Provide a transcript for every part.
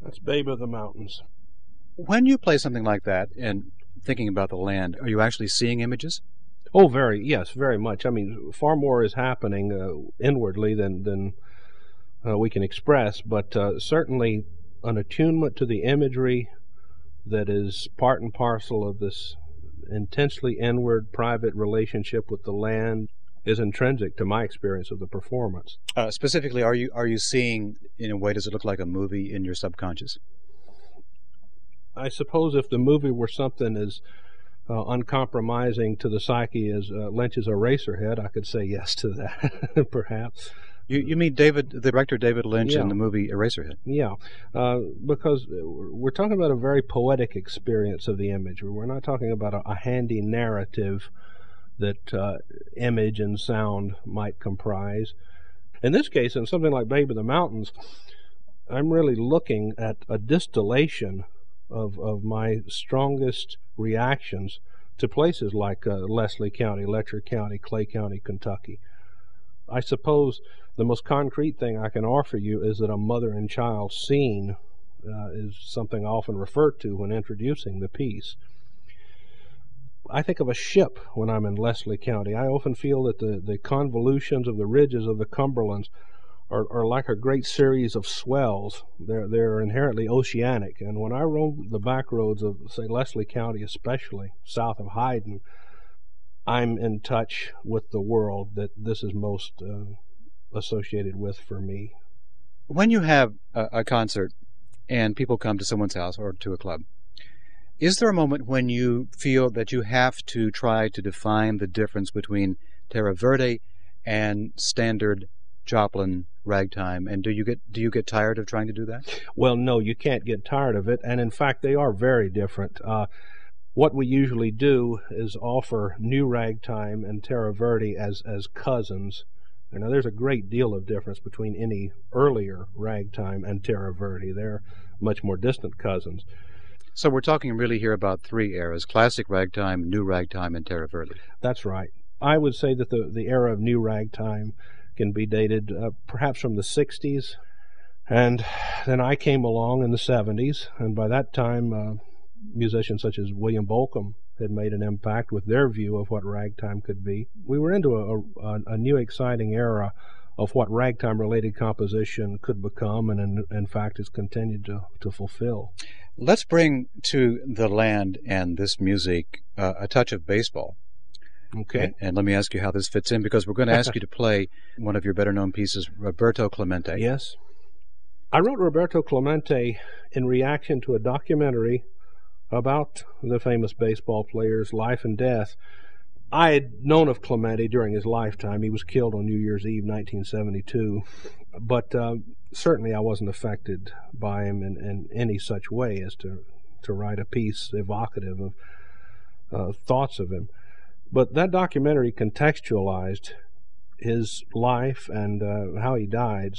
That's Babe of the Mountains. When you play something like that and thinking about the land, are you actually seeing images? Oh, yes, very much. I mean, far more is happening inwardly than we can express, but certainly an attunement to the imagery that is part and parcel of this intensely inward, private relationship with the land is intrinsic to my experience of the performance. Specifically, are you seeing, in a way, does it look like a movie in your subconscious? I suppose if the movie were something as uncompromising to the psyche as Lynch's Eraserhead, I could say yes to that, perhaps. You mean the director David Lynch Yeah. in the movie Eraserhead? Yeah, because we're talking about a very poetic experience of the imagery. We're not talking about a handy narrative that image and sound might comprise. In this case, in something like Babe of the Mountains, I'm really looking at a distillation of my strongest reactions to places like Leslie County, Letcher County, Clay County, Kentucky. I suppose the most concrete thing I can offer you is that a mother and child scene is something I often refer to when introducing the piece. I think of a ship when I'm in Leslie County. I often feel that the convolutions of the ridges of the Cumberlands are like a great series of swells. They're inherently oceanic. And when I roam the back roads of, say, Leslie County, especially south of Hyden, I'm in touch with the world that this is most associated with for me. When you have a concert and people come to someone's house or to a club, is there a moment when you feel that you have to try to define the difference between Terra Verde and standard Joplin ragtime, and do you get tired of trying to do that? Well, no, you can't get tired of it, and in fact they are very different. What we usually do is offer new ragtime and Terra Verde as cousins. Now, there's a great deal of difference between any earlier ragtime and Terra Verde. They're much more distant cousins. So we're talking really here about three eras: classic ragtime, new ragtime, and Terra Verde. That's right. I would say that the era of new ragtime can be dated perhaps from the 60s, and then I came along in the 70s, and by that time musicians such as William Bolcom had made an impact with their view of what ragtime could be. We were into a new exciting era of what ragtime-related composition could become, and in fact has continued to fulfill. Let's bring to the land and this music a touch of baseball. Okay. And let me ask you how this fits in, because we're going to ask you to play one of your better-known pieces, Roberto Clemente. Yes. I wrote Roberto Clemente in reaction to a documentary about the famous baseball player's life and death. I had known of Clemente during his lifetime. He was killed on New Year's Eve, 1972. But certainly I wasn't affected by him in any such way as to write a piece evocative of thoughts of him. But that documentary contextualized his life and how he died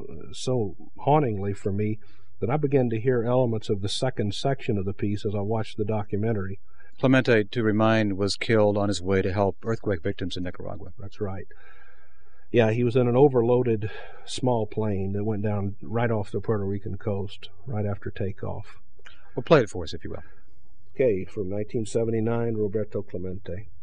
so hauntingly for me that I began to hear elements of the second section of the piece as I watched the documentary. Clemente, to remind, was killed on his way to help earthquake victims in Nicaragua. That's right. Yeah, he was in an overloaded small plane that went down right off the Puerto Rican coast right after takeoff. Well, play it for us, if you will. Okay, from 1979, Roberto Clemente.